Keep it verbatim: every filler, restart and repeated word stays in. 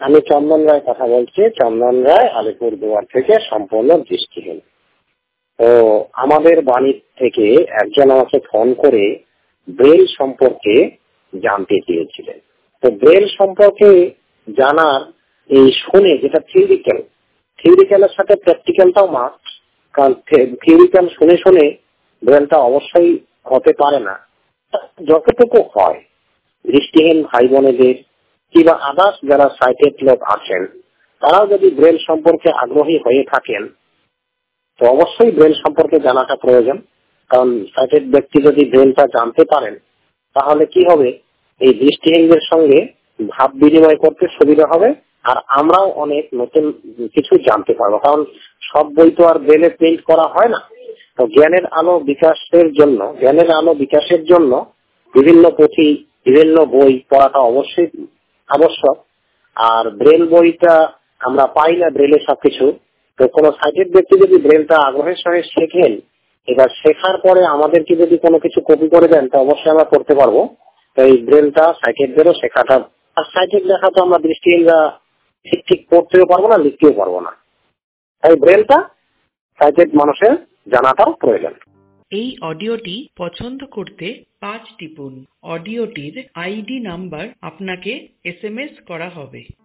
আমি চন্দন রায় কথা বলছি। চন্দন রায়, আলিপুরদুয়ার থেকে, সম্পূর্ণ দৃষ্টিহীন। তো আমাদের বাড়ি থেকে একজন আমাকে ফোন করে ব্রেল সম্পর্কে জানতে চেয়েছিলেন। তো ব্রেল সম্পর্কে জানার এই শুনে, যেটা থিওরিক্যাল, থিওরিক্যালের সাথে প্র্যাকটিক্যালটাও মাস্ট, কারণ থিওরিক্যাল শুনে শুনে ব্রেলটা অবশ্যই হতে পারে না। যতটুকু হয় দৃষ্টিহীন ভাই বোনেদের কিংবা আদার্স যারা সাইটেড লোক আছেন, তারাও যদি ব্রেল সম্পর্কে আগ্রহী হয়ে থাকেন তো অবশ্যই ব্রেল সম্পর্কে জানাটা প্রয়োজন। কারণ সাইটেড ব্যক্তি যদি ব্রেলটা জানতে পারেন তাহলে কি হবে, এই দৃষ্টিহীনদের সঙ্গে ভাব বিনিময় করতে সুবিধা হবে, আর আমরাও অনেক নতুন কিছু জানতে পারবো। কারণ সব বই তো আর ব্রেলে প্রিন্ট করা হয় না। তো জ্ঞানের আলো বিকাশের জন্য জ্ঞানের আলো বিকাশের জন্য বিভিন্ন পুঁথি, বিভিন্ন বই পড়াটা অবশ্যই আবশ্যক। আর ব্রেল বইটা আমরা পাই না ব্রেলে সবকিছু। তো কোনো সাইটেড ব্যক্তি যদি ব্রেলটা আগ্রহের সঙ্গে শেখেন, এবার শেখার পরে আমাদেরকে যদি কোনো কিছু কপি করে দেন তো অবশ্যই আমরা করতে পারবো। তো এই ব্রেলটা সাইটেডদেরও শেখাটা, আর সাইটেড লেখা তো আমরা দৃষ্টিহীনরা ঠিক ঠিক পড়তেও পারবো না, লিখতেও পারবো না। তাই ব্রেলটা সাইটেড মানুষের জানাটাও প্রয়োজন। এই অডিওটি পছন্দ করতে পাঁচ টিপুন। অডিওটির আইডি নাম্বার আপনাকে এস এম এস করা হবে।